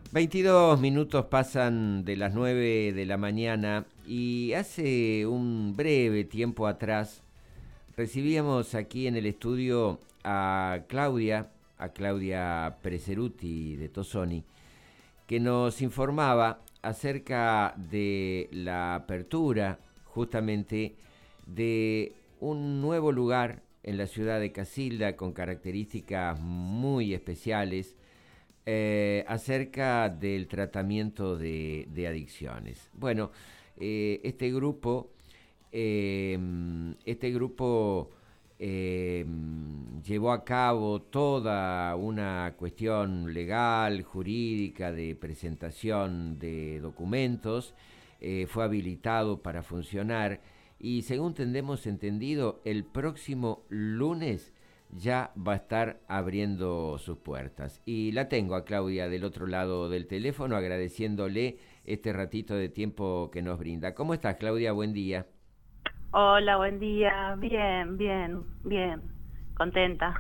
22 minutos pasan de las 9 de la mañana y hace un breve tiempo atrás recibíamos aquí en el estudio a Claudia Preseruti de Tosoni, que nos informaba acerca de la apertura justamente de un nuevo lugar en la ciudad de Casilda con características muy especiales acerca del tratamiento de adicciones. Bueno, este grupo llevó a cabo toda una cuestión legal, jurídica, de presentación de documentos, fue habilitado para funcionar y según tenemos entendido, el próximo lunes ya va a estar abriendo sus puertas. Y la tengo a Claudia del otro lado del teléfono agradeciéndole este ratito de tiempo que nos brinda. ¿Cómo estás, Claudia? Buen día. Hola, buen día. Bien. Contenta.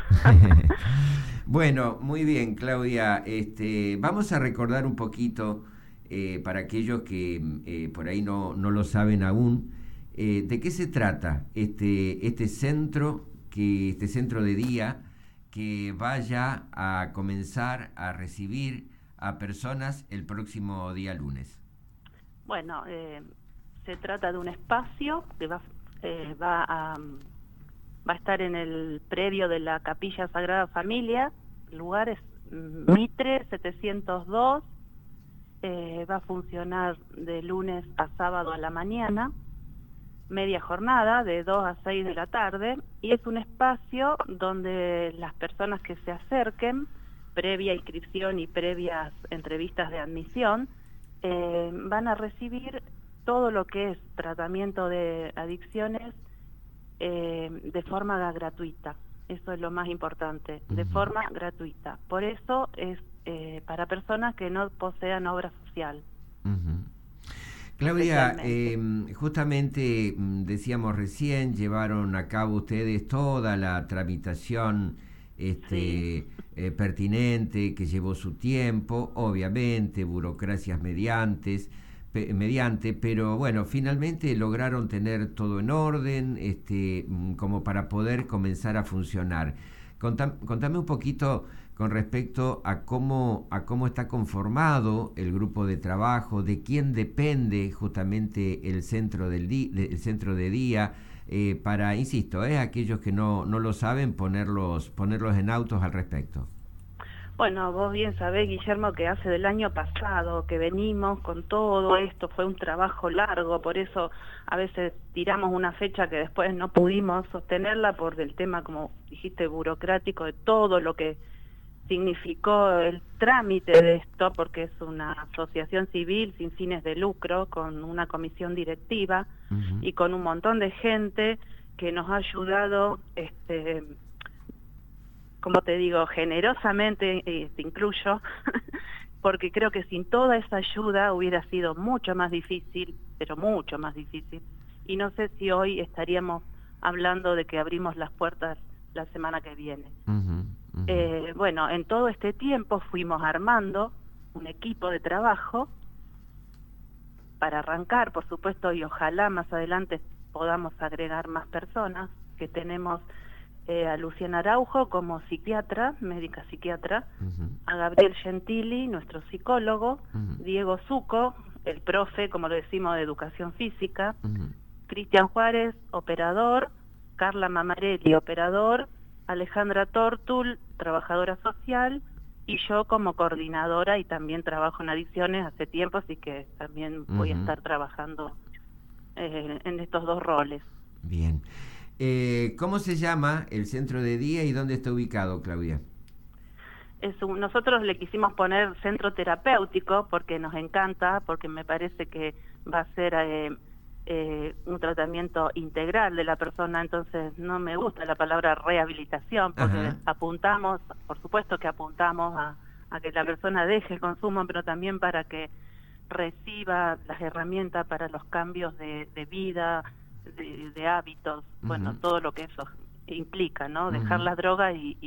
Bueno, muy bien, Claudia. Vamos a recordar un poquito para aquellos que por ahí no lo saben aún, de qué se trata este centro de día que vaya a comenzar a recibir a personas el próximo día lunes. Bueno, se trata de un espacio que va a estar en el predio de la Capilla Sagrada Familia. El lugar es Mitre 702. Va a funcionar de lunes a sábado a la mañana, media jornada de 2 a 6 de la tarde, y es un espacio donde las personas que se acerquen, previa inscripción y previas entrevistas de admisión, van a recibir todo lo que es tratamiento de adicciones de forma gratuita. Eso es lo más importante, de forma gratuita. Por eso es para personas que no posean obra social. Claudia, justamente decíamos recién, llevaron a cabo ustedes toda la tramitación Sí. pertinente, que llevó su tiempo, obviamente, burocracias mediante, pero bueno, finalmente lograron tener todo en orden, como para poder comenzar a funcionar. Contame un poquito con respecto a cómo está conformado el grupo de trabajo, de quién depende justamente el centro el centro de día, para, insisto, aquellos que no lo saben, ponerlos en autos al respecto. Bueno, vos bien sabés, Guillermo, que hace del año pasado que venimos con todo esto, fue un trabajo largo, por eso a veces tiramos una fecha que después no pudimos sostenerla por el tema, como dijiste, burocrático, de todo lo que significó el trámite de esto, porque es una asociación civil sin fines de lucro, con una comisión directiva y con un montón de gente que nos ha ayudado, como te digo, generosamente, te incluyo, porque creo que sin toda esa ayuda hubiera sido mucho más difícil, pero mucho más difícil, y no sé si hoy estaríamos hablando de que abrimos las puertas la semana que viene. Bueno, en todo este tiempo fuimos armando un equipo de trabajo para arrancar, por supuesto, y ojalá más adelante podamos agregar más personas, que tenemos a Luciana Araujo como psiquiatra, médica psiquiatra, a Gabriel Gentili, nuestro psicólogo, Diego Zucco, el profe, como lo decimos, de educación física, Cristian Juárez, operador, Carla Mamarelli, operador, Alejandra Tortul, trabajadora social, y yo como coordinadora, y también trabajo en adicciones hace tiempo, así que también voy a estar trabajando en estos dos roles. Bien. ¿Cómo se llama el centro de día y dónde está ubicado, Claudia? Nosotros le quisimos poner centro terapéutico porque nos encanta, porque me parece que va a ser un tratamiento integral de la persona, entonces no me gusta la palabra rehabilitación, porque apuntamos, por supuesto que apuntamos a que la persona deje el consumo, pero también para que reciba las herramientas para los cambios de vida, de hábitos, bueno, todo lo que eso implica, ¿no? Dejar la droga y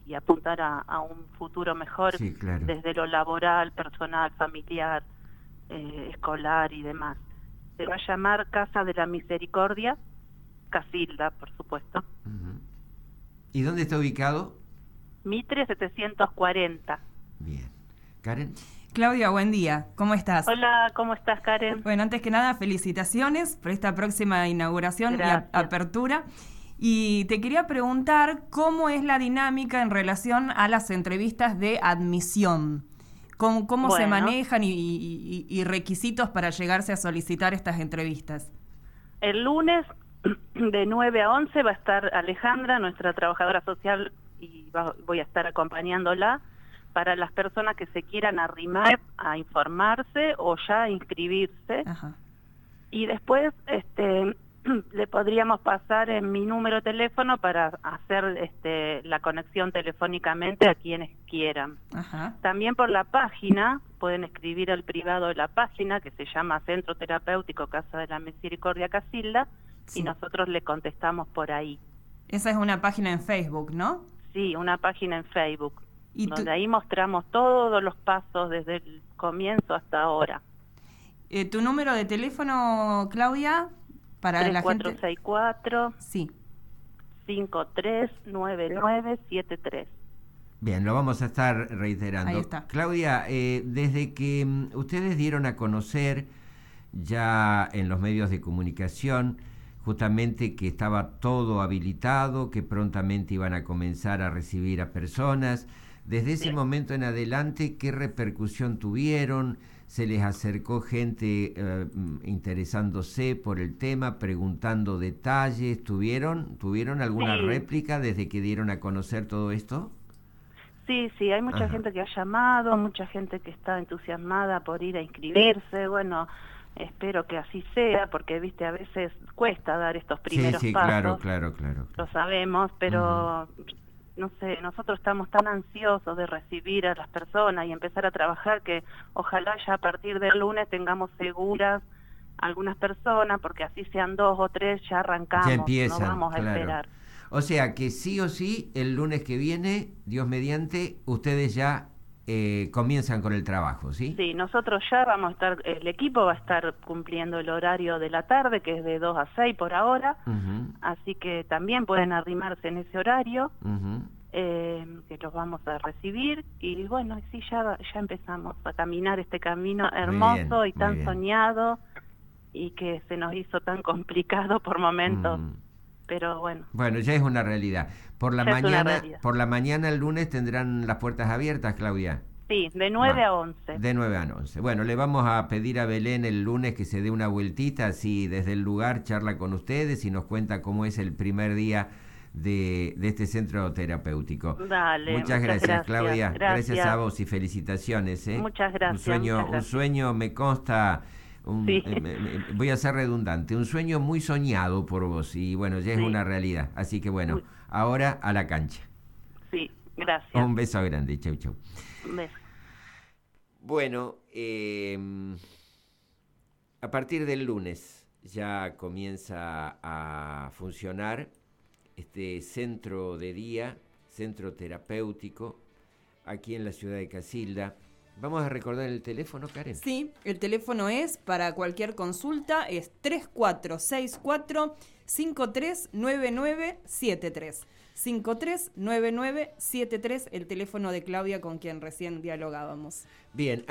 y apuntar a un futuro mejor, Sí, claro. desde lo laboral, personal, familiar, escolar y demás. Se va a llamar Casa de la Misericordia, Casilda, por supuesto. Ujú. ¿Y dónde está ubicado? Mitre 740. Bien. ¿Karen? Claudia, buen día. ¿Cómo estás? Hola, ¿cómo estás, Karen? Bueno, antes que nada, felicitaciones por esta próxima inauguración Gracias. y apertura. Y te quería preguntar cómo es la dinámica en relación a las entrevistas de admisión. ¿Cómo se manejan y requisitos para llegarse a solicitar estas entrevistas? El lunes de 9 a 11 va a estar Alejandra, nuestra trabajadora social, y voy a estar acompañándola para las personas que se quieran arrimar a informarse o ya inscribirse. Ajá. Y después le podríamos pasar en mi número de teléfono para hacer la conexión telefónicamente a quienes quieran. Ajá. También por la página, pueden escribir al privado de la página, que se llama Centro Terapéutico Casa de la Misericordia Casilda, Sí. y nosotros le contestamos por ahí. Esa es una página en Facebook, ¿no? Sí, una página en Facebook, ¿Y donde ahí mostramos todos los pasos desde el comienzo hasta ahora. tu número de teléfono, Claudia, para la gente? 3464 Sí. 539973. Bien, lo vamos a estar reiterando. Ahí está. Claudia, desde que ustedes dieron a conocer ya en los medios de comunicación justamente que estaba todo habilitado, que prontamente iban a comenzar a recibir a personas, desde ese momento en adelante, ¿qué repercusión tuvieron? ¿Se les acercó gente interesándose por el tema, preguntando detalles? ¿Tuvieron alguna réplica desde que dieron a conocer todo esto? Sí, hay mucha gente que ha llamado, mucha gente que está entusiasmada por ir a inscribirse. Bueno, espero que así sea, porque viste, a veces cuesta dar estos primeros pasos. Claro. Lo sabemos, pero no sé, nosotros estamos tan ansiosos de recibir a las personas y empezar a trabajar que ojalá ya a partir del lunes tengamos seguras algunas personas, porque así sean 2 o 3, ya arrancamos, ya empiezan, no vamos a esperar. O sea que sí o sí, el lunes que viene, Dios mediante, ustedes ya comienzan con el trabajo, ¿sí? Sí, nosotros ya vamos a estar, el equipo va a estar cumpliendo el horario de la tarde, que es de 2 a 6 por ahora, así que también pueden arrimarse en ese horario, que los vamos a recibir, y bueno, sí, ya empezamos a caminar este camino hermoso y tan soñado, y que se nos hizo tan complicado por momentos. Pero bueno. Bueno, ya es una realidad. Por la mañana el lunes tendrán las puertas abiertas, Claudia. Sí, de 9 a 11. De 9 a 11. Bueno, le vamos a pedir a Belén el lunes que se dé una vueltita, así desde el lugar charla con ustedes y nos cuenta cómo es el primer día de este centro terapéutico. Dale. Muchas gracias, Claudia. Gracias a vos y felicitaciones. Muchas gracias. Un sueño me consta. Voy a ser redundante, un sueño muy soñado por vos y bueno, ya es una realidad, así que bueno, ahora a la cancha. Sí, gracias. Un beso grande, chau. Un beso. Bueno, a partir del lunes ya comienza a funcionar este centro de día, centro terapéutico, aquí en la ciudad de Casilda. Vamos a recordar el teléfono, Karen. Sí, el teléfono es para cualquier consulta, es 3464-539973. 539973, el teléfono de Claudia con quien recién dialogábamos. Bien.